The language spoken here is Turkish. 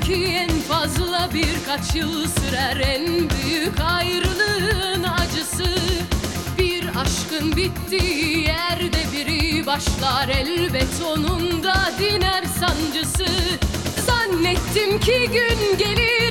ki en fazla birkaç yıl sürer en büyük ayrılığın acısı. Bir aşkın bittiği yerde biri başlar, elbet onun da diner sancısı. Zannettim ki gün gelir